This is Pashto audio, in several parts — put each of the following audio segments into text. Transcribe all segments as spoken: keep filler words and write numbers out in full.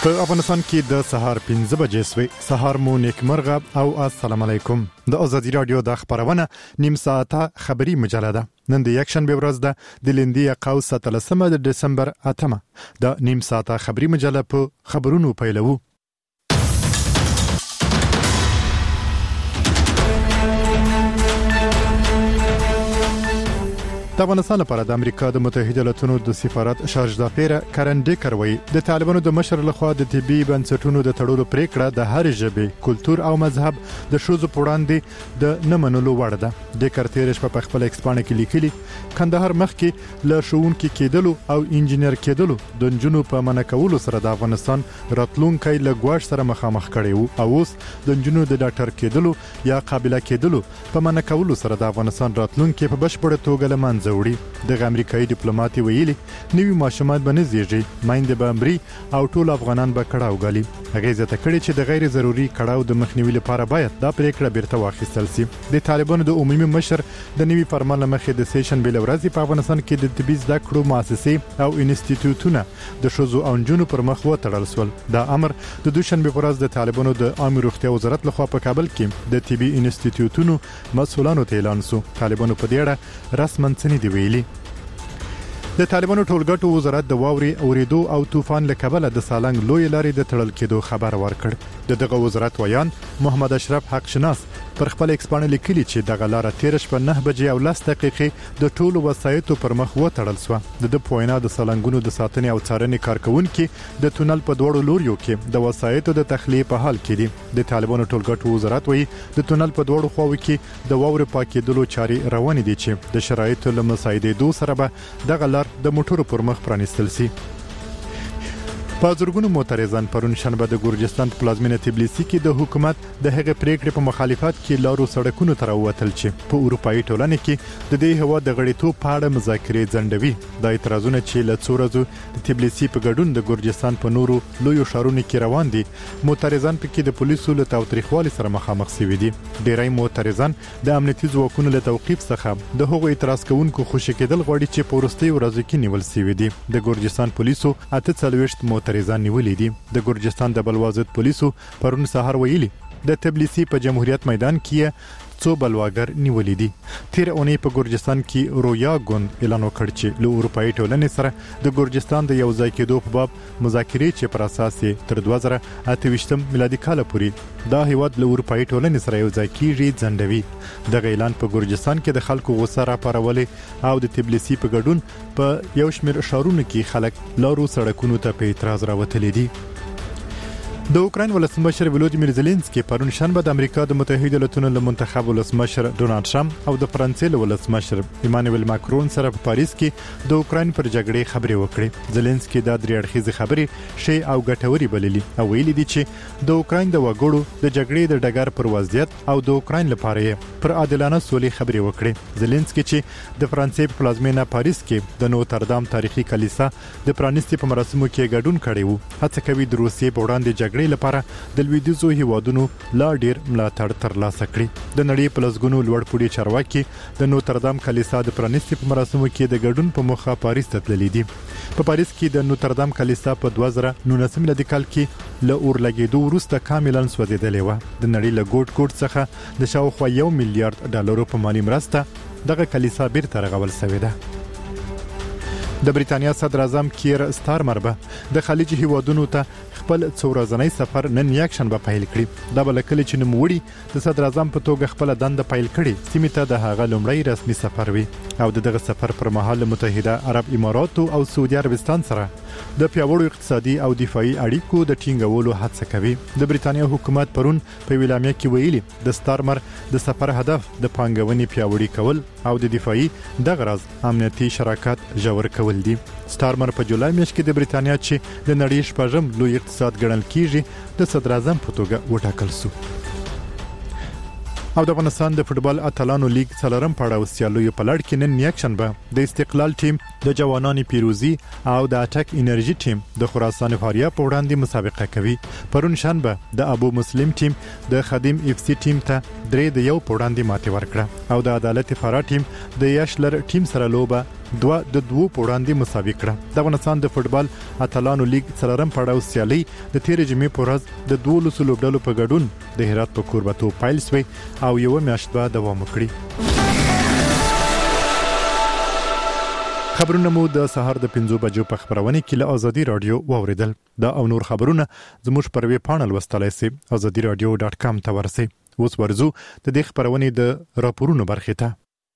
په افغانستان کې د سهار پنځه بجې سوي. سهار مو نیکمرغه او السلام علیکم. د آزادی رادیو د خبرونه نیم ساعته خبری مجله ده. نن د یک شنبه ورځ ده د لندي قوس اتلسمه د دسمبر اتمه. د نیم ساعته خبری مجله په خبرونو پیلوو. د افغانستان لپاره د امریکا د متحده ایالاتونو د سفارت شارج دافیر کارن ډیکر وایي د طالبانو د مشر لخوا د طبي بنسټونو د تړلو پریکړه د هر ژبې، کلتور او مذهب د شوزو په وړاندې د نه منلو وړ ده. ډیکر تیر شپه په خپل ایکسپانه کې لیکلي کندهار مخکې له ښوونکي کېدلو او انجینر کېدلو د نجونو په منع کولو سره د افغانستان راتلونکی له ګواښ سره مخامخ کړي وو او اوس د نجونو د ډاکټر کېدلو یا قابله کېدلو په منع کولو سره د افغانستان راتلونکی په بشپړه توګه له منځه وړي. د امریکایي ډیپلوماټي ویلي نوی ماشومان به نه زیږي، ماینده به امري او ټول افغانان به کړهو غالي. هغه زیاته کړي چې د غیر ضروري کړهو د مخنیوي لپاره باید دا پریکړه بیرته واخیستل شي. د طالبانو د عمومي مشر د نوی فرمان مخې د سیشن بل ورځ په افغانستان کې د طبي زده کړو مؤسسې او انسټیټیوټونه د شوزو او نجونو پر مخ وتړل شول. دا امر د دوشنبه په ورځ د طالبانو د عامه روغتیا وزارت لخوا په کابل کې د طبي انسټیټیوټونو مسؤلانو ته اعلان شو. طالبانو په دې اړه رسماً څه دی ویلي. د طالبانو ټولګټو وزارت د واوري اوریدو او طوفان له کبله د سالنګ لوی لارې د تړل کېدو خبر ورکړ. د دغه وزارت ویان محمد اشرف حق شناس پر خپل ایکسپانه لیکلي چې دغه لار تیر شپه نه بجې او لس دقیقې د ټولو وسایطو پر مخ وتړل شو. د د پوینا د سالنګونو د ساتنې او څارنې کارکونکو د تونل په دوړو لوریو کې د وسایطو د تخلیه په حال کې دي. د طالبانو ټولګټو وزارت وایي د تونل په دوړو خواو کې د واوري پاکېدلو چاري روان دي چې د شرایطو له مساعدېدو سره به دغه لار د موټرو پر مخ پرانیستل شي. په زرګونو معترضان پرون شنبه د ګورجستان په پلازمینه تبلیسي کې د حکومت د هغه پریکړې په مخالفت کې لارو سړکونو ته راووتل چې په اروپאי ټولنه کې د دې هوا د غړیتوب په اړه مذاکرې ځنډوي. د اعتراضونو چې له څو ورځو د تبلیسي په ګډون د ګورجستان په نورو لویو ښارونو کې روان دي، معترضان په کې د پولیسو له تاوتریخوالي سره مخامخ شوي دي. ډیری معترضان د امنیتي ځواکونو له توقیف څخه د هغو اعتراض کوونکو خوشی کېدل غواړي چې په وروستي ورځو کې نیول شوي دي. د ګورجستان پولیسو اته څلوېښت معترضان نیولې دي. د ګورجستان د بلوازت پولیسو پرون سهار ویلي د تبلیسي په جمهوریت میدان کې څو بلواګر نیولې دي. تیر اونۍ په ګورجستان کې رویا ګوند اعلان وکړ چې له اروپאי ټولنې سره د ګورجستان د یو ځای کېدو په باب مذاکرې چې پر اساس تر دوه زره اته ویشتم میلادي کال پورې دا هیواد له اروپאי ټولنې سره یو ځای کیږي ځنډوي. دغه اعلان په ګورجستان کې د خلکو غوسه راپارولې او د تبلیسي په ګډون په یو شمېر ښارونو کې خلک لارو سړکونو ته په اعتراض راوتلي دي. د اوکراین ولسمشر ولودیمیر زيلنسکي پرون شنبه د امریکا د متحده ایالاتونو له منتخب ولسمشر ډونالد ټرمپ او د فرانسې له ولسمشر ایمانوئل ماکرون سره په پاریس کې د اوکراین پر جګړې خبرې وکړې. زيلنسکي د درې اړخیزې خبرې شی او ګټوري بللي او ویلي دي چې د اوکراین د وګړو د جګړې د ډګر پر وضعیت او د اوکراین لپاره پر عادلانه سولې خبرې وکړې. زيلنسکي چې د فرانسې په پلازمینه پاریس کې د نوتردام تاریخي کلیسا د پرانیستي په مراسمو کې ګډون کړی وو، هڅه کوي د روسیې په وړاندې جګړې لپاره د لویدیځو هیوادونو لا ډیر ملاتړ ترلاسه کړي. د نړۍ په لسګونو لوړ پوړي چارواکي د نوتردام کلیسا د پرانیستي په مراسمو کې د ګډون په موخه پاریس ته تللي دي. په پاریس کې د نوتردام کلیسا په دوه زره نولسم میلادي کال کې له اور لګېدو وروسته کاملاً سوځېدلې وه. د نړۍ له ګوټ ګوټ څخه د شاوخوا یو میلیارډ ډالرو په مالي مرسته دغه کلیسا بیرته رغول شوې ده. د بریتانیا صدر اعظم کیر سټارمر به د خلیج هیوادونو ته خپل څو ورځنی سفر نن یک شنبه پیل کړی. دا بل کله چې نوموړي د صدر اعظم په توګه خپل دنده پیل کړي سیمه ته د هغه لومړی رسمي سفر وي او دغه سفر پر مهال متحده عرب امارات او سعودي عربستان سره د پیاوړو اقتصادي او دفاعي اړیکو د ټینګولو هڅه کوي. د بریتانیا حکومت پرون په ویلامیا کې ویلي د سټارمر د سفر هدف د پانګونې پیاوړي کول او د دفاعي د غرض امنیتي شراکت جوړ کول دي. سټارمر په جولای میاشت کې د بریتانیا چې د نړۍ شپږم لوی اقتصاد ګڼل کیږي د صدر اعظم په توګه وټاکل شو. او د افغانستان د فوتبال اتلانو لیگ څلورم پړاو سیالیو په لړ کې نن یک شنبه د استقلال ټیم د جوانان پیروزي او د اټک انرژي ټیم د خراسان فاریا په وړاندې مسابقه کوي. پرون شنبه د ابو مسلم ټیم د خادم اف سی ټیم ته درې د یو په وړاندې ماتې ورکړه او د عدالت فرا ټیم د یشلر ټیم سره لوبه دوه د دوه پوړاندې مساوي کړه. د افغانستان د فوتبال اتلانو لیگ څلورم پړاو سیالي د تیر جمعې په ورځ د دوه لسو لوبډلو په ګډون د هرات په کوربتو پیل شوی او یو میاشت به دوام وکړي. خبرونه مو د سهار د پنځو بجو په خبرونه کې له ازادي رادیو واوریدل. دا او نور خبرونه زموږ پر ویب پاڼل وستلای سي azadi radio dot com ته ورسئ. اوس ورزو د دې خبرونه د راپورونو برخه ته.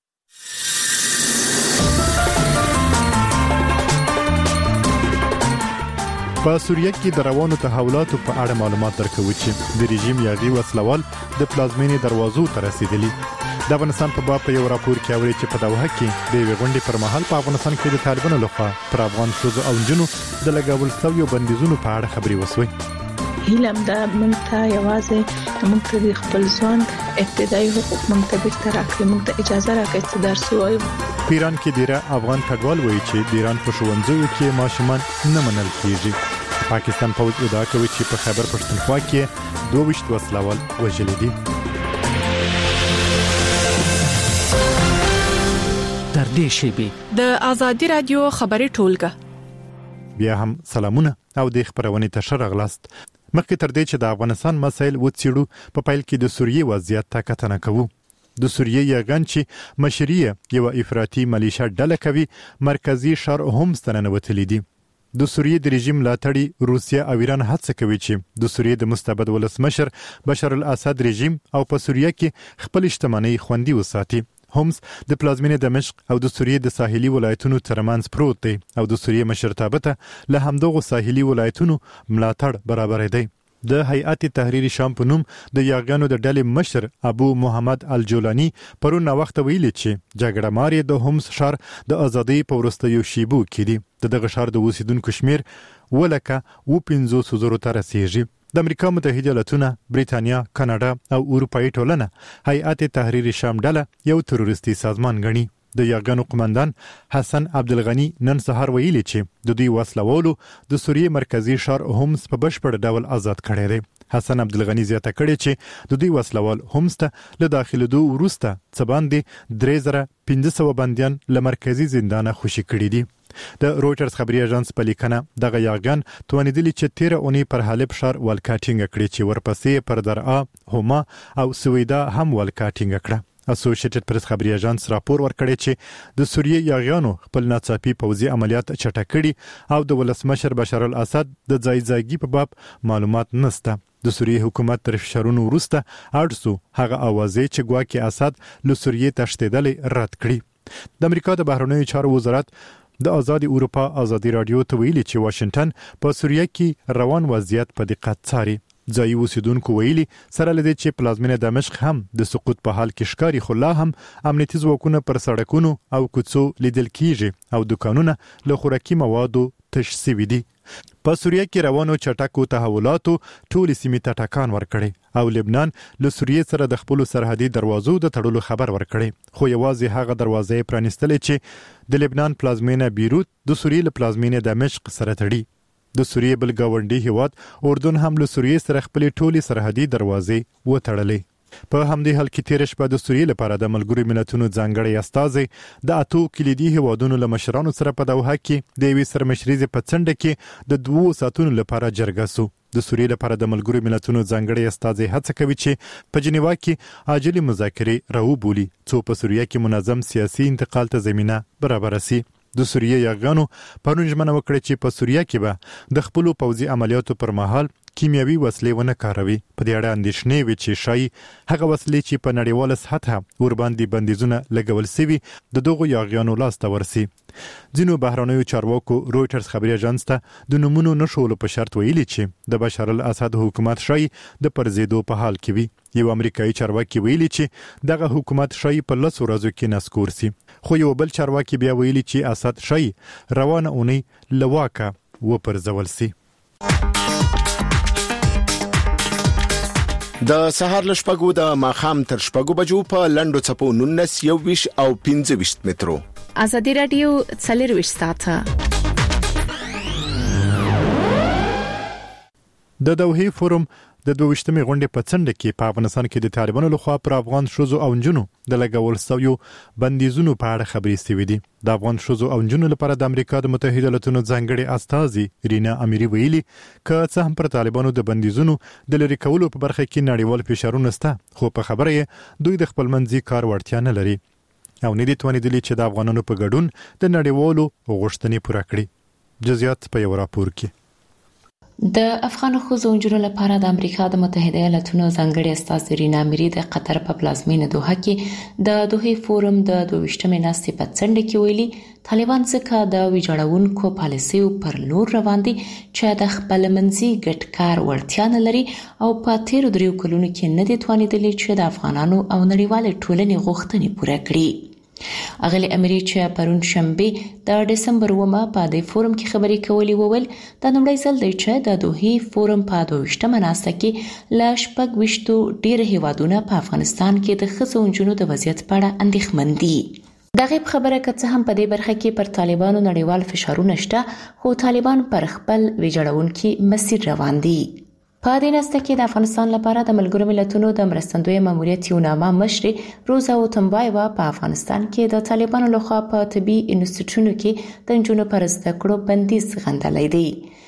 په سوریه کې د روانو تحولاتو په اړه معلومات درکوي چې د رژیم یاغي وسلوال د پلازمینې دروازو ته رسیدلی. د افغانستان په باب په یو راپور کې اوري چې په دوحه کې د غونډې پر مهال په افغانستان کې د طالبانو لخوا پر افغان ښځو او نجونو د لګول شویو بندیزونو په اړه خبري وسوي. هیلم دا مونږ ته یوازې مونږ ته خپل ځوان ابتدایي حقوق مونږ ته بیرته راکړي، مونږ ته اجازه راکړي چې درس ووایو. په ایران کې ډیره افغان کډوال وایي چې د ایران په ښوونځیو کې ماشومان نه منل کیږي. پاکستان پوز ادعا کوي چې په خیبر پښتونخوا کې دوه ویشت وسلوال وژل دي. تر دې شیبي د ازادي رادیو خبري ټولګه بیا هم سلامونه او د خبرونه ته شرغلاست. مخکې تر دې چې د افغانستان مسایل وڅېړو په پایل کې د سوریې وضعیت ته کتنه کوو. د سوریې یاغان چې مشریه یو افراطي ملیشیا ډله کوي مرکزی شهر هومس ته ننوتلي دي. د سوریې د رژیم لاټړي روسیا او ایران هڅه کوي چې د سوریې د مستبد ولسمشر بشار الاسد رژیم او په سوریه کې خپل اجتماعي خوندي وساتي. هومس د پلازمینې دمشق او د سوریې د ساحلي ولایتونو ترمنځ پروت دی او د سوریې مشرتابه ته له همدغه ساحلي ولایتونو ملاتړ برابر دی. د هیئت تحریر شام په نوم د یاغانو د ډلې مشر ابو محمد الجولانی پرون وخت ویلي چې جګړه ماري د هومس شهر د ازادۍ په ورستیو شیبو کې دی. دغه شهر د اوسیدونکو شمیر ولکه و پنځوس زره ته رسیږي. د امریکا متحده ایالاتونه، بریتانیا، کاناډا او اروپאי ټولنه هیئت تحریر شام ډله یو تروریستي سازمان ګڼي. د یاغانو قومندان حسن عبدالغنی نن سهار ویلي چې د دوی وسلوالو د سوریې مرکزی شهر هومس په بشپړ ډول آزاد کړی دی. حسن عبدالغنی زیاته کړی چې د دوی وسلوال هومس ته له داخليدو وروسته څه باندې درې زره پنځه سوه بنديان له مرکزی زندانه خوشي کړي دي. د رويټرز خبري اژانس په لیکنه دغه یاغان توانیدلی چې تیر اونۍ پر حلب شهر ولکاټینګ کړی چې ورپسې پر درعا، هوما او سویدا هم ولکاټینګ کړه. اسوسییټډ پریس خبري اژانس راپور ورکړی چې د سوریې یاغیانو خپل ناڅاپي پوځي عملیات چټک کړي او د ولسمشر بشار الاسد د ځای ځایګي په باب معلومات نشته. د سوریې حکومت تر فشارونو وروسته اړسو هغه اوازې چې ګواکې اسد له سوریې تښتېدلې رد کړي. د امریکا د بهرنیو چارو وزارت د آزادي اروپا ازادي رادیو ته ویلي چې واشنگټن په سوریه کې روان وضعیت په دقت څاري. ځایي اوسیدونکو ویلي سره لدې چې پلازمینه دمشق هم د سقوط په حال کې ښکاري، خو لا هم امنیتي ځواکونه پر سړکونو او کوڅو لیدل کیږي او دکانونه له خوراکي موادو تش شوي دي. په سوریه کې روانو چټکو تحولاتو ټولې سیمې ته ټکان ورکړي او لبنان له سوریې سره د خپل سرحدي دروازو د تړلو خبر ورکړي. خو یوازې هغه دروازې پرانیستلې چې د لبنان پلازمینه بیروت د سوریې له پلازمینه دمشق سره تړي. د سوریې بل ګاونډي هیواد اردن هم له سوریې سره خپل ټولې سرحدي دروازې وتړلې. په همدې حال کې تیر شپه د سوریې لپاره د ملګرو ملتونو ځانګړی استازی د اتو کلیدي هیوادونو له مشرانو سره په دوحه کې د یوې سرمشریزې په څنډه کې د دوو ساعتونو لپاره جرګه سو. د سوریې لپاره د ملګرو ملتونو ځانګړی استازی هڅه کوي چې په جنیوا کې عاجلې مذاکرې راوبولي څو په سوریه کې منظم سیاسي انتقال ته زمينه برابر شي. د سوریې یاغانو پرون ژمنه وکړه چې په سوریه کې به د خپل پوځي عملیاتو پر مهال کیمیاوي وسلې ونه کاروي. په دې اړه اندېښنې وي چې شای هغه وسلې چې په نړیواله سطحه ور باندې بندیزونه لګول شوي د دغو یاغیانو لاس ته ورسي. ځینو بهرنیو چارواکو رويټرز خبري اژانس ته د نمونو نشولو په شرط ویلي چې د بشار الاسد حکومت شای د پرزیدو په حال کې وي. یو امریکایي چارواکي ویلي چې دغه حکومت شای په لس ورځو کې نسکور سي. خو یو بل چارواکي بیا ویلي چې اسد شای روانه اونۍ لواکه و پرځول سي. د سهار لشپګو د ماخام تر شپګو بجو په لندو چپو نونس یو ویش او پنځه ویش مترو. ازادي رادیو څلور ویش ساعته. د دوحې فورم د دوه ویشتمې غونډې په څنډه کې په افغانستان کې د طالبانو لخوا پر افغان ښځو او نجونو د لګول شویو بندیزونو په اړه خبرې شوې دي. د افغان ښځو او نجونو لپاره د امریکا د متحده ایالاتونو ځانګړي استازي رینا امیری ویلي که څه هم پر طالبانو د بندیزونو د لرې کولو په برخه کې نړیوال فشارونه شته، خو په خبره یې دوی د خپل منځي کار وړتیا نه لري او نه دي توانیدلي چې د افغانانو په ګډون د نړیوالو غوښتنې پوره کړي. جزئیات په یو راپور کې. د افغان ښځو او نجونو لپاره د امریکا د متحده ایالاتونو ځانګړي استازي رینا امیری د قطر په پلازمینه دوحه کې د دوحه فورم د دوه ویشتمې ناستې په څنډه کې ویلي طالبان څخه د ویجاړونکو پالیسیو پر لور روان دي چې د خپل منځي ګډ کار وړتیا نه لري او په تیرو دریو کلونو کې نه دي توانیدلي چې د افغانانو او نړیوال ټولنې غوښتنې پوره کړي. اغلی امری چې پرون شنبه د دسمبر ومه په دې فورم کې خبرې کولې وویل د نړۍ ځل دی چې د دوحه فورم په دوه ویشتمه ناسته کې لا شپږ ویشتو ډیر هیوادونه په افغانستان کې د ښځو او نجونو د وضعیت په اړه اندېښمن دي. د غیب خبره که څه هم په دې برخه کې پر طالبانو نړیوال فشارونه شته، خو طالبان پر خپل ویجاړونکي مسیر روان دي. په دې ناسته کې د افغانستان لپاره د ملګرو ملتونو د مرستندوی ماموریت یو نامه مشر روزا اوتمبایوا په افغانستان کې د طالبانو لخوا په طبي انسټیټیوټونو کې د نجونو پر زده کړو بندیز غندلی دی.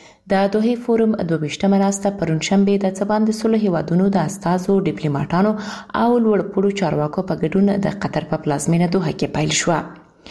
د دوحه فورم دوه ویشتمه ناسته پرون شنبه د څبان د سلو هیوادونو د استازو، ډیپلوماټانو او لوړپوړو چارواکو په ګډون د قطر په پلازمینه دوحه کې پیل شو.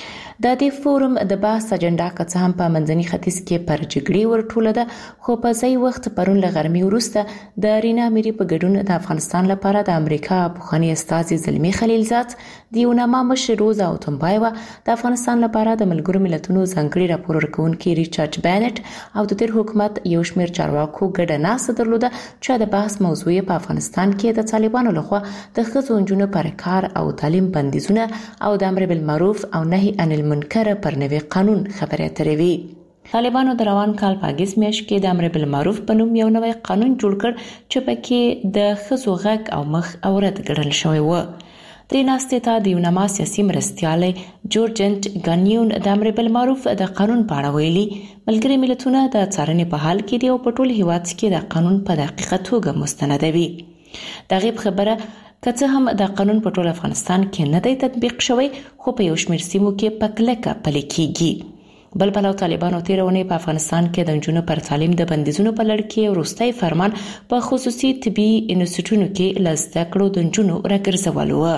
د دې فورم د بحث اجنډا که څه هم په منځني ختیځ کې پر جګړې ورټوله ده، خو په ځای وخت پرون له غرمې وروسته د رینا امیری په ګډون د افغانستان لپاره د امریکا پخوانی استازي زلمی خلیلزاد، د یوناما مشر روزا اوتمبایوا، د افغانستان لپاره د ملګرو ملتونو ځانګړي راپور ورکونکي ریچارډ بینټ او د تیر حکومت یو شمېر چارواکو ګډه ناسته درلوده چې د بحث موضوع په افغانستان کې د طالبانو لخوا د ښځو او نجونو پر کار او تعلیم بندیزونه او د امر بالمعروف او نهي عن المنکر پر نوي قانون خبرې اترې وي. طالبانو د روان کال په اگست میاشت کې د امر بالمعروف په نوم یو نوی قانون جوړ کړ چې پکې د ښځو غږ او مخ اورت ګڼل شوی و. د ناستې ته د یوناما سیاسي مرستیالی جورجنټ غانیون د امر بالمعروف د قانون په اړه ویلي ملګري ملتونه د څارنې په حال کې دی او په ټول هیواد کې د قانون په دقیقه توګه مستندوي. د غیب خبره که څه هم د قانون په ټول افغانستان کې نه دی تطبیق شوی، خو په یو شمېر سیمو کې په کلکه پلي کیږي. بل پلو طالبانو تیرونې په افغانستان کې د نجونو پر تعلیم د بندیزونو په لړ کې وروستی فرمان په خصوصي طبي انسټیټیوټونو کې له زده کړو د نجونو راګرځولو و.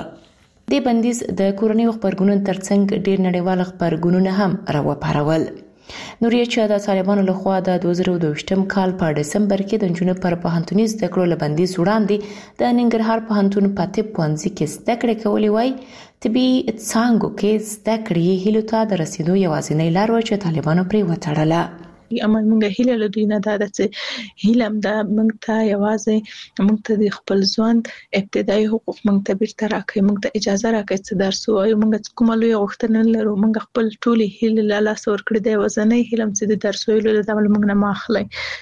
د بندیز د کورنیو خبرګونونو ترڅنګ ډیر نړیوال خبرګونونه هم راوپارول. نورې چې د طالبانو لخوا د دوه زره دوه ویشتم کال په دسمبر کې د نجونو پر پوهنتوني زده کړو له بندیز وړاندې د ننګرهار پوهنتون په طب پوهنځي کې زده کړې کولې وای. طبي څانګو کې زده کړې هیلو ته د رسیدو یوازینۍ لار و چې طالبانو پرې وتړله. اما موږ هیله له دوی نه دا چې هیله هم دا موږ ته یوازې موږ ته د خپل ژوند ابتدایي حقوق موږ ته بیرته راکړي، موږ ته اجازه راکړي چې درس ووایو. موږ کومه لویه غوښتنه لرو، موږ خپل ټولې هیلې له لاسه ورکړې دي. وزنۍ هیله هم چې د درس ویلو له ډول موږ نه ماخلي.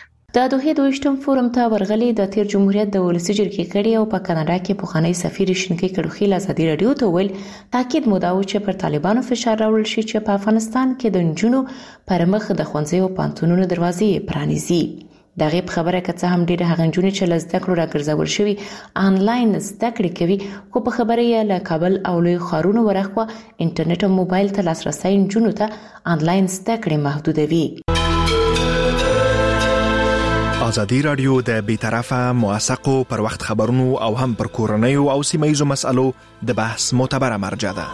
د دوحه دوه ویشتم فورم ته ورغلي د تیر جمهوریت د ولسی جرګې کړي او په کاناډا کې پخوانی سفیر شینکی کډوخیل ازادي رادیو ته ویل تاکید مو دا و چې پر طالبانو فشار راوړل شي چې په افغانستان کې د نجونو پر مخ د ښوونځیو او پوهنتونونو دروازې پرانیزي. د غیب خبره که څه هم ډېر هغه نجونې چې له زده کړو راګرځول شوي آنلاین زده کړې کوي، خو په خبره یې له کابل او لوی ښارونو ورهخوا انټرنیټ او موبایل ته لاسرسی نجونو ته آنلاین زده کړې محدودوي. ازادي رادیو د بیطرفه موثقو پر وخت خبرونو او هم پر کورنیو او سیمایزو مسالو د بحث معتبره مرجع ده.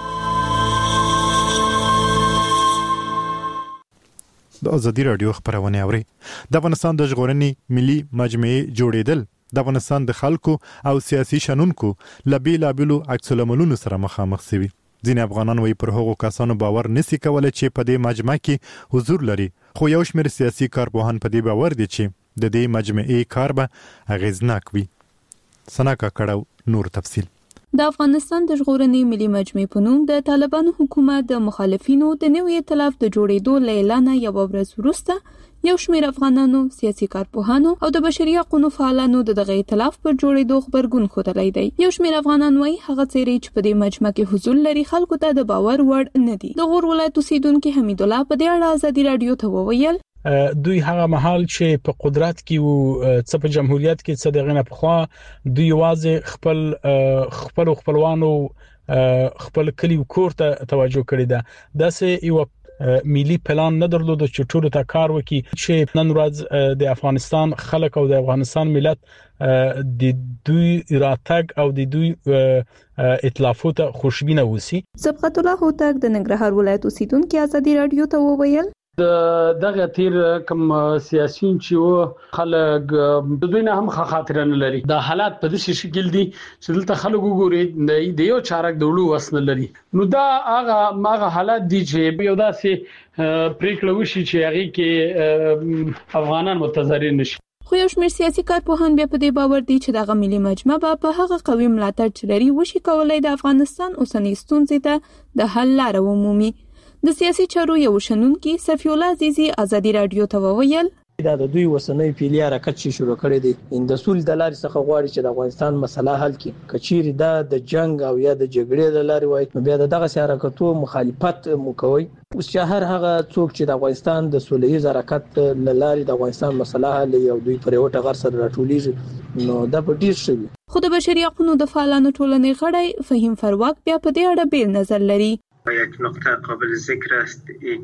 د ازادي رادیو خبرونه اوري. د افغانستان د ژغورنې ملي مجموعې جوړیدل د افغانستان د خلکو او سیاسي شنونکو لبي لابلو عکس العملونو سره مخامخ شوي. ځینې افغانان وایي پر هغو کسانو باور نسی کولای چې په دې مجمع کې حضور لري، خو یو شمېر سیاسي کارپوهان په دې باور دي چې د دې مجمعې کار به اغیزناک وي. سنا کاکړو نور تفصیل. د افغانستان د ژغورنې ملي مجموعې په نوم د طالبانو حکومت د مخالفینو د نوي ائتلاف د جوړېدو له اعلانه یو ورځ وروسته یو شمېر افغانانو، سیاسي کارپوهانو او د بشري حقوقو فعالانو د دغه ائتلاف پر جوړېدو خبرګون ښودلی دی. یو شمېر افغانان وایي هغه څېرې چې په دې مجمع کې حضور لري خلکو ته د باور وړ نه دي. د غور ولایت اوسیدونکي حمید الله په دې اړه ازادي رادیو ته وویل دوی هغه محل چې په قدرت کې وو څه په جمهوریت کې څه دغه نه پخوا دوی واځي خپل خپل خپلوانو خپل کلی کور ته توجه کړی ده د سه یو ملي پلان نه درلود چې ټول ته کار وکړي چې نن ورځ د افغانستان خلک او د افغانستان ملت د دوی راتګ او د دوی ائتلافات خوشبینه وسی. سبقت الله هوتک د ننګرهار ولایت اوسیدونکو ازادي رادیو ته وویل دغه تیر کوم سیاسيون چې و خلک د دوی نه هم خاطر نه لري. دا حالات په دې شکل دي چې دلته خلک وګوري د یو چارک دولو وسن لري. نو دا هغه هغه حالات دي چې یو داسې پریکړه وشي چې هغه کې افغانان متضرر نشي. خو یو شمېر سیاسي کارپوهان بیا په دې باور دي چې دغه ملي مجمع په هغه قوي ملاتړ چې لري وشي کولای د افغانستان اوسنۍ ستونزې ته د حل لاره ومومي. د سیاسي چارو یو شنونکي صفی الله عزیزی ازادي رادیو ته وویل دا د دوی وسنۍ پیلي حرکت چې شروع کړی دی د سول د لارې څخه غواړي چې د افغانستان مسله حل کړي. کچېری دا د جنگ او یا د جګړې د لارې وای نو بیا دغه حرکتو مخالفت موکوي. اوس چې هر هغه څوک چې د افغانستان د سولهیز حرکت لارې د افغانستان مسله حل یو دوی پر یو ټغر سره راټولېږي نو دا په ډیر شوی. خو د بشري حقوقو د فعالانو ټولنې غړی فهیم فرواک بیا په دې اړه بیل نظر لري. یک نقطه قابل ذکر است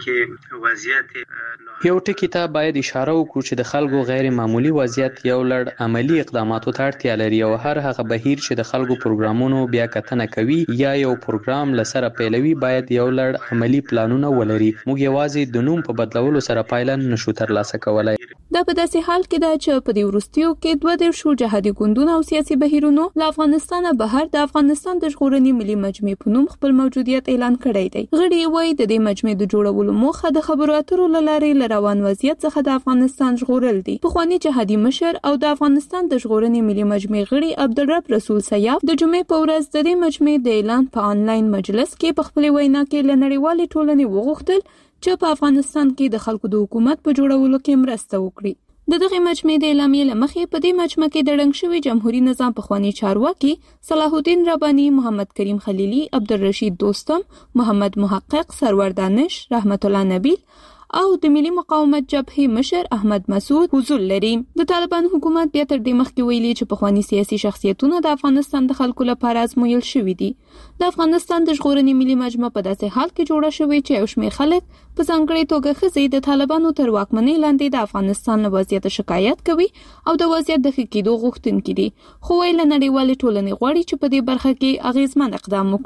که وضعیت یو ټکی ته باید اشاره وکړو چې د خلکو غیر معمولی وضعیت یو لړ عملی اقداماتو ته اړتیا لري او هر هغه بهیر چې د خلکو پروګرامونو بیا کتنه کوي یا یو پروګرام لسره پیلوي باید یو لړ عملی پلانونه ولري. موږ یوازې د نوم په بدلولو سره پایله نشو ترلاسه کولای. دا په داسې حال کې ده چې په دې وروستیو کې دوه دیرشو جهادي ګوندونه او سیاسي بهیرونو له افغانستانه بهر د افغانستان د ژغورنې ملي مجمع په نوم خپل موجودیت اعلان کړی دی. غړي وایي د دې مجمع د جوړولو موخه د خبرو اترو لارې له روان وضعیت څخه د افغانستان ژغورل دي. پخوانی جهادي مشر او د افغانستان د ژغورنې ملي مجمع غړي عبدالرب رسول سیاف د جمعې په ورځ د دې مجمع د اعلان په آنلاین مجلس کې په خپل وینا کې له نړیوالې ټولنې وغوښتل چې په افغانستان کې د خلکو د حکومت په جوړولو کې مرسته وکړي. د دغه مجمع د اعلامیې لمخې په دې مجمع کې د ړنګ شوی جمهوریت نظام پخوانی چارواکي صلاح الدین ربانی، محمد کریم خلیلی، عبدالرشید دوستم، محمد محقق، سرور دانش، رحمت الله نبیل او د ملي مقاومت جبهې مشر احمد مسعود حضور لري. د طالبان حکومت بیا تر دې مخکې ویلي چې پخوانی سیاسي شخصیتونه د افغانستان د خلکو لپاره ازمویل شوي دي. د افغانستان د ژغورنې ملي مجمع په داسې حال کې جوړه شوې چې یو شمېر خلک په ځانګړې توګه ښځې د طالبانو تر واکمنۍ لاندې د افغانستان له وضعیت شکایت کوي او د وضعیت د ښه کېدو غوښتونکي دي، خو وایي له نړیوالې ټولنې غواړي چې په دې برخه کې اغېزمن اقدام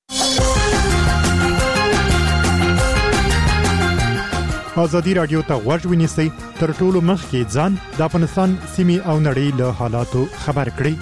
وکړي. ازادي رادیو ته غوږ ونیسئ تر ټولو مخکې ځان د افغانستان سیمې او نړۍ له حالاتو خبر کړئ.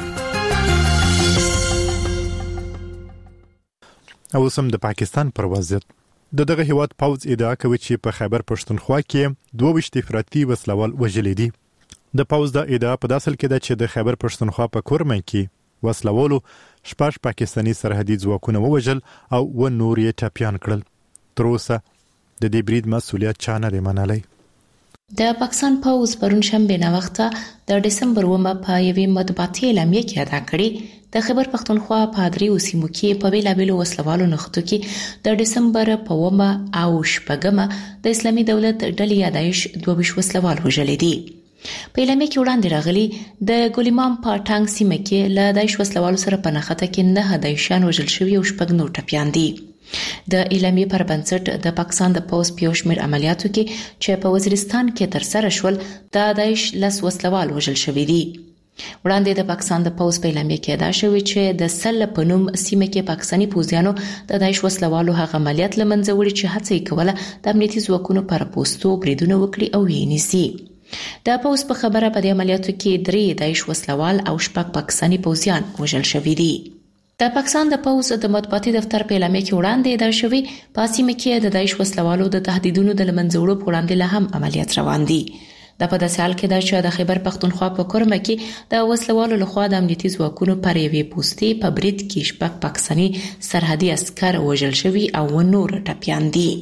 او سم د پاکستان پر وضعیت د دغه هیواد پوز ادعا کوي چې په خیبر پښتونخوا کې دوه ویشت افراطي وسلوال وژلي دي. د پوز د ادعا په داسل کې ده چې د خیبر پښتونخوا په کورمه کې وسلوالو شپږ پاکستاني سرحدي ځواکونه ووژل او و نور یې ټپيان کړل. تر اوسه د دې برید مسؤلیت چا نه دی منلی. د پاکستان پوز پرون شنبه نه وخته د دسمبر اومه په یوې مطبوعاتي اعلامیه کې ادا کړی د خیبر پښتونخوا په دریو سیمو کې په بیلابیلو وسلوالو نښتو کې د دسمبر په اومه او شپږمه د اسلامي دولت ډلې یا داعش دوه ویشت وسلوال وژلي دي. په اعلامیه کې وړاندې راغلي د ګلیمان په ټانګ سیمه کې له داعش وسلوالو سره په نښته کې نه داعشیان وژل شوي او شپږ نور ټپیان دي. د اعلامیې پر بنسټ د پاکستان د پوز په یو شمېر عملیاتو کې چې په وزیرستان کې ترسره شول د داعش لس وسلوال وژل شوي دي. وړاندې د پاکستان د پوز په اعلامیه کې ادا شوی چې د سل په نوم سیمه کې پاکستاني پوځیانو د داعش وسلوالو هغه عملیات لمنځه وړي چې هڅه یې کوله د امنیتي ځواکونو پر پوستو بریدونه وکړي او یې نیسي. د پوز په خبره په دې عملیاتو کې درې داعش وسلوال او شپږ پاکستاني پوځیان وژل شوي دي. د پاکستان د پوز د مطبوعاتي دفتر په اعلامیه کې وړاندې ادا شوی په سیمه کې د داعش وسلوالو د تهدیدونو د لمنځه وړلو په وړاندې لا هم عملیات روان دي. دا په داسې حال کې ده چې د خیبر پښتونخوا په کورمه کې د وسلوالو لخوا د امنیتي ځواکونو پر یوې پوستې په برید کې شپږ پاکستاني سرحدي عسکر وژل شوي او نور ټپیان دي.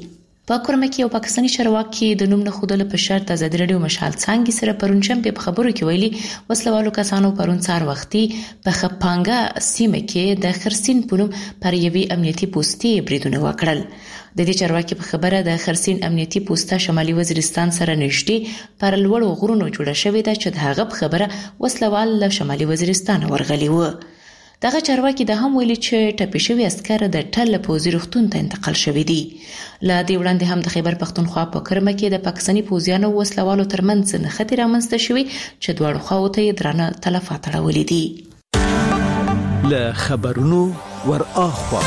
په کورمه کې یو پاکستاني چارواکي د نوم نه خودل په شرط د ازادي رادیو مشال څنګه سره پرونچم په خبرو کې ویلي وسلوالو کسانو پرون څار وختي په خپانګه سیمه کې د خرسین پونم پر یوي امنیتي پوسټي بریدونه وکړل. د دې چارواکي په خبره د خرسین امنیتي پوسټه شمالي وزیرستان سره نږدې پر لوړو غرونو جوړه شوې ده چې د هغه په خبره وسلوال له شمالي وزیرستان ورغلي و. دغه چارواکي د هم ویلي چې ټپي شوی عسكر د ټل پوزي روغتون ته انتقال شوی دی. لا دی وړاندې هم د خیبر پختونخوا په کرمه کې د پاکستاني پوزیانو وسلوالو ترمنځ نه خطر رامنځته شوی چې دواړو خواو ته درانه تلفات اړولې دي. له خبرونو ور اخوا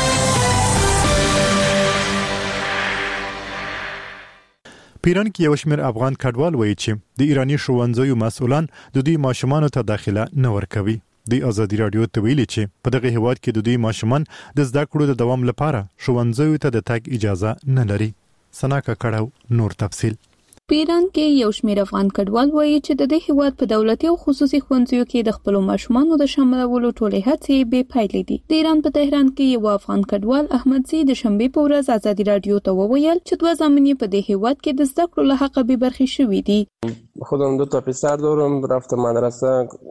پیران کې یو شمېر افغان کډوال وایي چې د ایرانی ښوونځیو مسؤلان د دوی ماشومانو ته داخله نه ورکوي. د ازادي رادیو ته ویلي چې په دغه هیواد کې د دوی ماشومان د زده کړو د دوام لپاره ښوونځیو ته د تګ اجازه نه لري. سناکا کړهو نور تفصیل. په ایران کې یو شمېر افغان کډوال وایي چې د دې هیواد په دولتي او خصوصي ښوونځیو کې د خپل ماشومانو د شاملولو ټولې هڅې بې پایلې دي. د ایران په تهران کې یو افغان کډوال احمد زی د شنبې په ورځ ازادي رادیو ته وویل چې دوه زامن په دې هیواد کې د زده کړو له حقه بې برخې شوي دي. خودم دو تا پسر دارم رفتم مدرسه.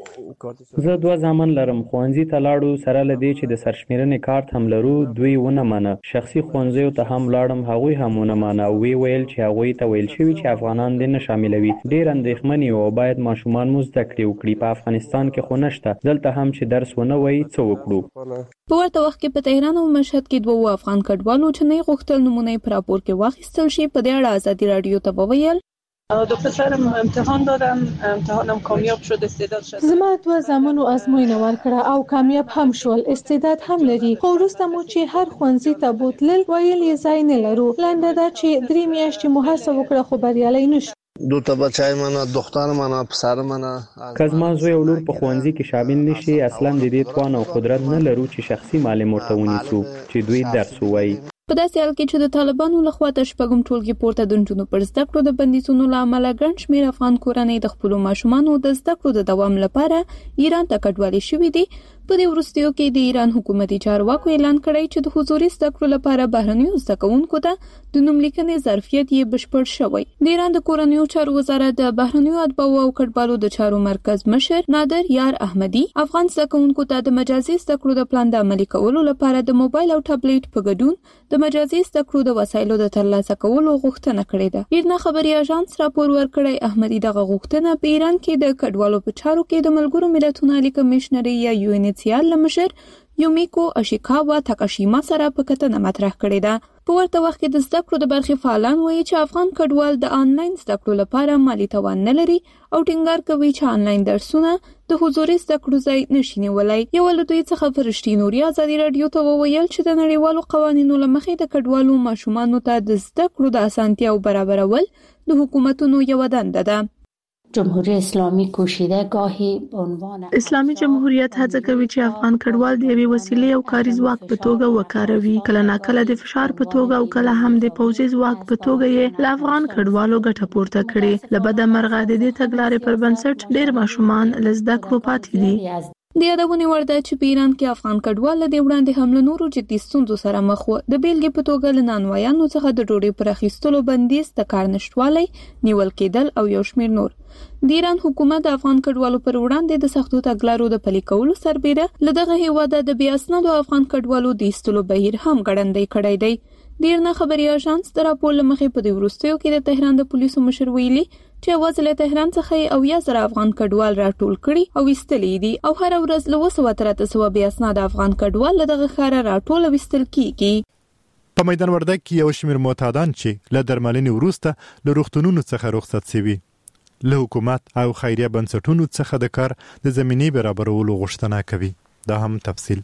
زه دوه زامن لرم. ښوونځي ته لاړو سره لدی چې د سرشمیرنې کارت هم لرو دوی ونه منه. شخصي ښوونځیو ته هم لاړم هغوی هم ونه منه او وی ویل چې هغوی ته ویل شوی چې افغانان دې نه شاملوي. ډېر اندېښمن یو او باید ماشومان مو زده کړې وکړي. په افغانستان کې خو نشته. دلته هم چې درس ونه وایي څه وکړو. په ورته وخت کې په تهران او مشهد کې دوه افغان کډوالو چې نه غوښتل نمونه په راپور کې واخیستل شي په دې اړه ازادي رادیو ته وویل دو پسرم امتحان دادم امتحانم کامیاب شد استعداد شد. زما دوه زامنو ازموینه ورکړه او کامیاب هم شول. استعداد هم لري. خو وروسته مو چې هر ښوونځي ته بوتلل ویل یې ځای نه لرو. لنډه دا چې درې میاشتې مو هڅه وکړه خو بریالی نشو. دو تا بچای منه دختر منه پسر منه که زما زوی او لور په ښوونځي کې شامل نشي اصلا د دې توان او قدرت نه لرو چې شخصي معلم ورته ونیسو چې دوی درس ووایي. په داسې حال کې چې د طالبانو لخوا د شپږم ټولګي پورته د نجونو پر زده کړو د بندیزونو له امله ګڼ شمېر افغان کورنۍ د خپلو ماشومانو د زده کړو د دوام لپاره ایران ته کډوالي شوي دي. په دې وروستیو کې د ایران حکومتي چارواکو اعلان کړی چې د حضوري زده کړو لپاره بهرنیو زده کوونکو ته د نوملیکنې ظرفیت یې بشپړ شوی. د ایران د کورنیو چارو وزارت د بهرنیو اتباعو او کډوالو د چارو مرکز مشر نادر یار احمدي افغان زده کوونکو ته د مجازي زده کړو د پلان د عملي کولو لپاره د موبایل او ټابلیټ په ګډون د مجازي زده کړو د وسایلو د ترلاسه کولو غوښتنه کړې ده. ایرنا خبري اژانس راپور ورکړی احمدي دغه غوښتنه په ایران کې د کډوالو په چارو کې د ملګرو ملتونو عالی کمشنري یا یو ان ایچ سی آر لمشر یومیکو اشیکاوا تاکاشیما سره په کتنه مطرح کړې ده. په ورته وخت کې د زده کړو د برخې فعالان وایي چې افغان کډوال د آنلاین زده کړو لپاره مالی توان نه لري او ټینګار کوي چې آنلاین درسونه د حضوري زده کړو ځای نشي نیولی. یو له دوی څخه فرشتي نوري ازادي رادیو ته وویل چې د نړیوالو قوانینو له مخې د کډوالو ماشومانو ته د زده کړو د اسانتیاو برابرول د حکومتونو یو دنده ده. جمهوری اسلامی کوشیده گاهی به عنوان اسلامي جمهوریت هڅه کوي چې افغان کډوال د یوې وسیلې او کاري ځواک په توګه وکاروي. کله ناکله د فشار په توګه او کله هم د پوځي ځواک په توګه یې له افغان کډوالو ګټه پورته کړي. له بده مرغه د دې تګلارې پر بنسټ ډېر ماشومان له زده کړو پاتې دي. د یادونې وړ ده چې په ایران کې افغان کډوال له دې وړاندې هم له نورو جدي ستونزو سره مخ وو. د بیلګې په توګه له نانوایانو څخه د ډوډۍ پر اخیستلو بندیز، د کار نشټوالی، نیول کېدل او یو شمېر نور. د ایران حکومت د افغان کډوالو پر وړاندې د سختو تګلارو د پلي کولو سربېره له دغه هیواده د بې اسنادو افغان کډوالو د ایستلو بهیر هم ګړندی کړی دی. د ایرنا خبري اژانس د راپور له مخې په دې وروستیو کې د تهران د پولیسو مشر ویلي چې یوازې له تهران څخه اویا زره افغان کډوال راټول کړي او ایستلي دي او هر ورځ له اوه سوه تر اته سوه بې اسناده افغان کډوال له دغه ښاره راټول او ایستل کیږي. په میدان وردګ کې یو شمېر معتادان چې له درملنې وروسته له روغتونونو څخه رخصت شوي له حکومت او خیریه بنسټونو څخه د کار د زمینې برابرولو غوښتنه کوي. دا هم تفصیل.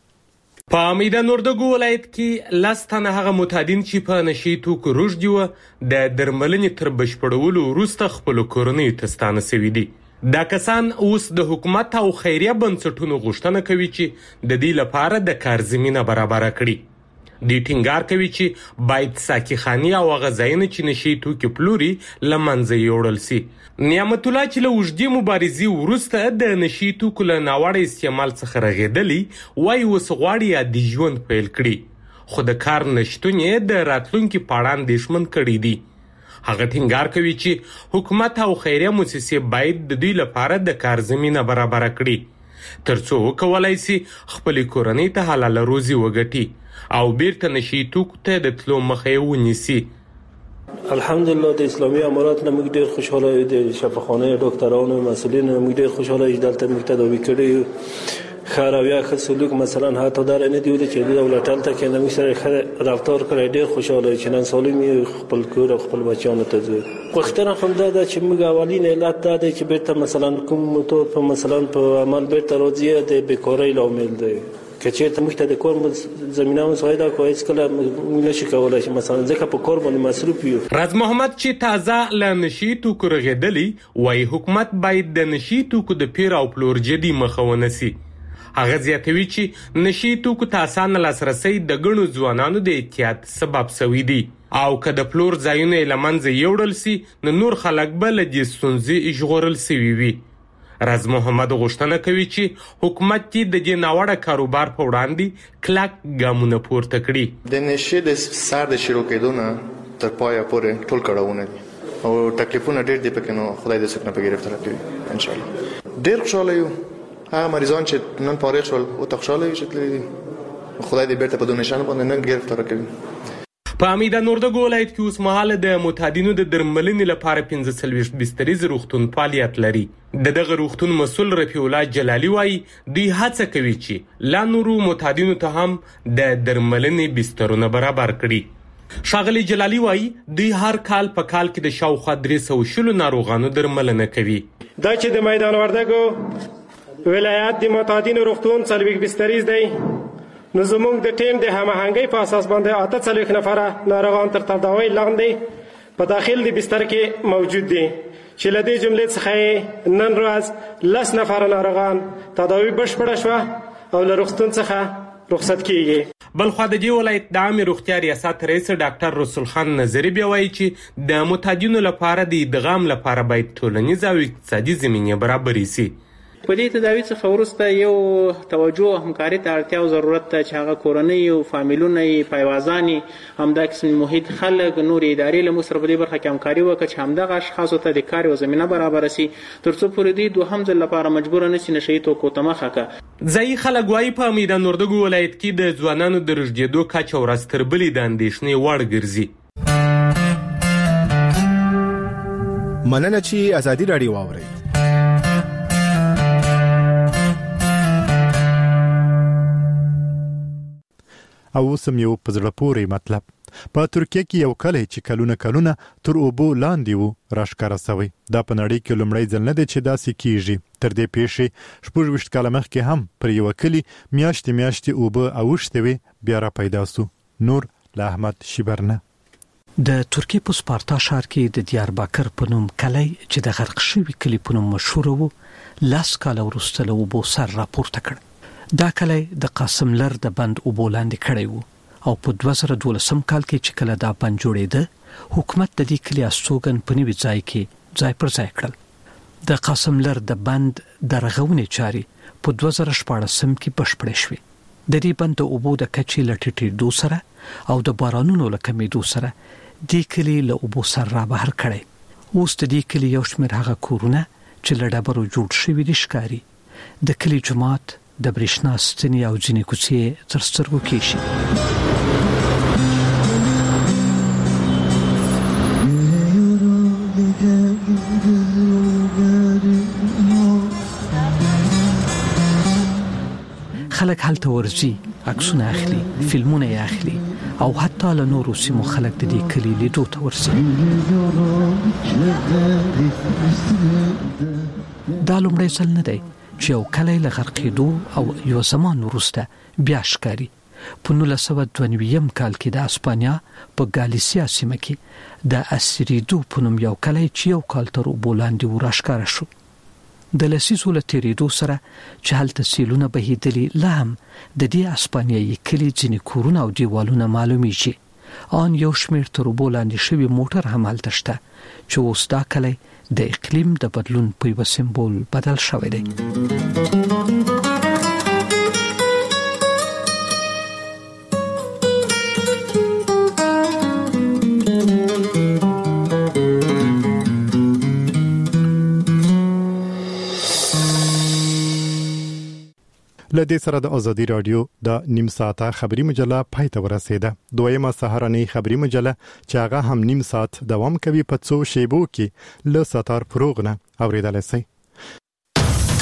په میدان وردګ ولایت کې لس تنه هغه معتادین چې په نشي توکو روږدي وو د درملنې تر بشپړولو وروسته خپلو کورنیو ته ستانه شوي دي. دا کسان اوس د حکومت او خیریه بنسټونو غوښتنه کوي چې د دې لپاره د کار زمینه برابره کړي. دوی ټینګار کوي چې باید ساقيخانې او هغه ځایونه چې نشي توکي پلوري له منځه یوړل شي. نعمت الله چې له اوږدې مبارزې وروسته د نشي توکو له ناوړه استعمال څخه رغېدلی وایي اوس غواړي عادي ژوند پیل کړي. خو د کار نشتون یې د راتلونکي په اړه اندېښمن کړي دي. هغه ټینګار کوي چې حکومت او خیریه مؤسسې باید د دوی لپاره د کار زمینه برابره کړي ترڅو وکولای شي خپلې کورنۍ ته حلاله روزي وګټي او بیرته نشي توکو ته د تلو مخه یې ونیسي. الحمدلله د اسلامي امارات نه موږ ډېر خوشحاله یو، د شفاخانه ډاکټرانو مسؤلین موږ ډېر خوشحاله یو، دلته موږ تداوي کړی ښه رویه ښه سلوک مثلا حتی دا نه دی ویلي چې دولت هلته کې زموږ سره ښه رفتار کړی. ډېر خوشحاله یو چې نن سالم یو، خپل کور او خپل بچیانو ته ځو. غوښتنه خو همدا ده چې موږ اولین علت دا دی چې بیرته مثلا کوم موتور په مثلا په عمل بیرته راځي د بیکارۍ لامل دی. که چېرته موږ ته د کار زمینه مساعده کړي هېڅکله موږ نشي کولی چې مثلا ځکه په کار باندې مصروف یو. راز محمد چې تازه له نشي توکو رغېدلی وایي حکومت باید د نشي توکو د پیر او پلور جدي مخه ونیسي. هغه زیاتوي چې نشي توکو ته اسانه لاسرسی د ګڼو ځوانانو د اعتیاد سبب شوی دی او که د پلور ځایونه یې له منځه یوړل سي نو نور خلک به له دې ستونزې ژغورل سوي وي. راز محمد غوښتنه کوي چې حکومت کې د دې ناوړه کاروبار په وړاندې کلک ګامونه پورته کړي. د نشي د سر د شروع کېدو نه تر پایه پورې ټول کړهونه دي او تکلیفونه ډېر دي پکې، نو خدای دې څوک نه په ګرفتار کړي ان شاء الله. ډېر خوشاله یو هغه مریضان چې نن فارغ شول او خوشاله یو چې تللی خدای دې بیرته په دې نشانه باندې نه ګرفتار کړي. په امیده نوردګو ولایت کې اوس مهال د معتادینو د درملنې لپاره پنځه څلوېښت بستریز روغتون فعالیت لري. د دغه روغتون مسؤل رفیع الله جلالي وایي دوی هڅه کوي چې لا نورو معتادینو ته هم د درملنې بسترونه برابر کړي. ښاغلي جلالي وایي دوی هر کال په کال کې د شاوخوا درې سوه شلو ناروغانو درملنه کوي. دا چې د میدان وردګو ولایت د معتادینو روغتون څلوېښت بستریز دی، نو زموږ د ټیم د هماهنګۍ په اساس باندې اته څلوېښت نفره ناروغان تر تداوۍ لاندې په داخل د بستر کې موجود دي چې له دې جملې څخه نن ورځ لس نفره ناروغان تداوۍ بشپړه شوه او له روغتون څخه رخصت کیږي. بلخوا د دې ولایت د عامې روغتیا ریاست رئیس ډاکټر رسول خان نظري بیا وایي چې د معتادینو لپاره د ادغام لپاره باید ټولنیز او اقتصادي زمینې برابرې سي. په دې تداوی څخه وروسته یو توجه او همکاري ته اړتیا او ضرورت ته چې هغه کورنۍ او فامیلونه یې پایوازاني همدا قسم محیط خلک نور ادارې له موږ سره په دې برخه کې همکاري وکړي چې همدغه اشخاصو ته د کار یوه زمینه برابره سي تر څو پورې دوی دوهم ځل لپاره مجبوره نه سي نشه یي توکو ته مخه کړه. ځایي خلک وایي په میدان وردګو ولایت کې د ځوانانو د رژدېدو کچه ورځ تر بلې د اندېښنې وړ ګرځي. مننه چې ازادي راډیو واورئ. او سم یو پزړه پورې مطلب په ترکیه کې یو کلی چې کلونه کلونه تر اوبو لاندې وو راښکاره شوی. دا په نړۍ کې لومړی ځل نه دی چې داسې کیږي. تر دې پیښې شپږ ویشت کاله مخکې هم پر یوه کلي میاشتې میاشتې اوبه اوښتې وې، بیا را پیدا سو. نور له احمد شیبرنه. د ترکیې په سپارتا ښار کې د دیارباکر په نوم کلی چې د غرق شوي کلي په نوم مشهور وو لس کاله وروسته له اوبو سر راپورته کړ. دا کلی د قاسم لر د بند اوبو لاندې کړی وو او په دوه زره دولسم کال کې چې کله دا بند جوړېده حکومت د دې کلي استوګن په نوي ځای کې ځای پر ځای کړل. د قاسم لر د بند د رغونې چارې په دوه زره شپاړسم کې بشپړې شوې. د دې بند د اوبو د کچې له ټیټېدو سره او د بارانونو له کمېدو سره دې کلي له اوبو سر را بهر کړی. اوس د دې کلي یو شمېر هغه کورونه چې له ډبرو جوړ شوي دي ښکاري. د کلي جومات د برېښنا ستنې او ځینې کوڅې تر سترګو کېږي. خلک هلته ورځي، عکسونه اخلي، فلمونه یې اخلي او حتی له نورو سیمو خلک د دې کلي لیدو ته ورځي. دا لومړی ځل نه دی چې یو کلی له غرقېدو او یو زمان وروسته بیا ښکاري. په نولس سوه دوه نوي کال کې د اسپانیا په ګالیسیا سیمه کې د اسیریدو په نوم یو کلی چې یو کال تر اوبو لاندې و راښکاره شو. د لسیزو له تېرېدو سره چې هلته سیلونه بهېدلي لا هم د دې اسپانیایي کلي ځینې کورونه او دیوالونه معلومیږي. آن یو شمېر تر اوبو لاندې شوي موټر هم هلته شته چې اوس دا کلی د اقلیم د بدلون په یوه سمبول بدل شوی دی. لدې سره د ازادي رادیو د نیم ساعته خبری مجله پای ته ورسېده. دویمه سهارنۍ خبری مجله چې هغه هم نیم ساعت دوام کوي په څو شیبو کې له ستار فروغ نه اوریدلای شئ.